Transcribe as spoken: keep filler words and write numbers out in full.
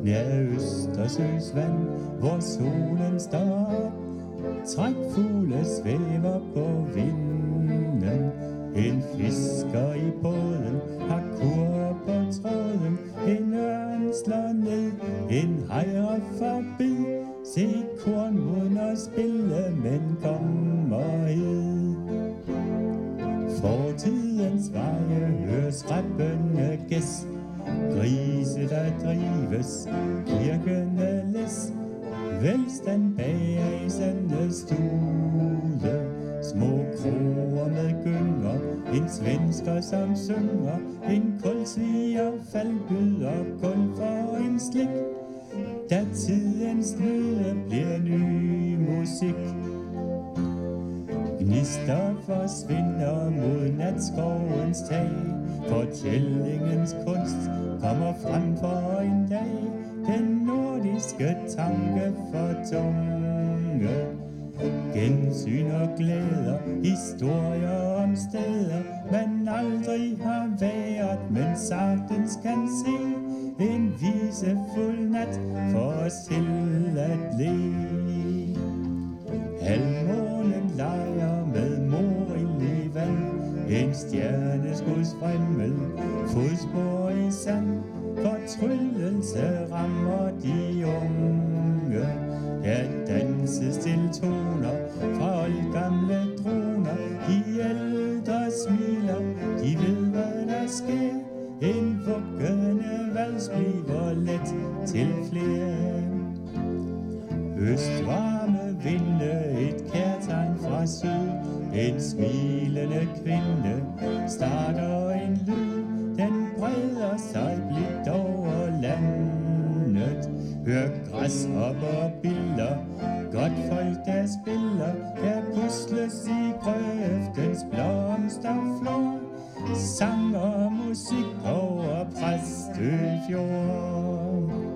nær Østersøs vand, hvor solen står op. Trækfugle svæver på vinden, en fisker i båden har kur på tråden. En ørn slår ned, en hejre forbi. Se kornmunder spille, men kommer hed. Fortidens veje høres rappende gæs. Grise der drives, kirkene læs. Velstand bag æsende stude. Små kroer med gynger, en svensker som synger. En kulsviger faldbyder kul for en slik. Da tidens lyde bliver ny musik. Gnister forsvinder mod natskovens tag. Fortællingens kunst kommer frem for en dag. Den nordiske tanke for tunge. Gensyn og glæder, historier om steder man aldrig har været, men sagtens kan se. En visefuld nat for os til at le. Halvmånen leger med mor i vand. En stjerneskuds fremmel, fodspor i sand. Fortryllelse rammer de unge. Her danses til toner fra oldgamle droner. De ældre smiler, de ved hvad der sker. En vuggende vals bliver let til flere. Østvarme vinde, et kærtegn fra syd. En smilende kvinde starter en lyd. Den breder sig blidt over landet. Hør græshopper billeder, godt folk der spiller. Der pusles i grøftens blomsterflor. Sang og musik over Præstø Fjord.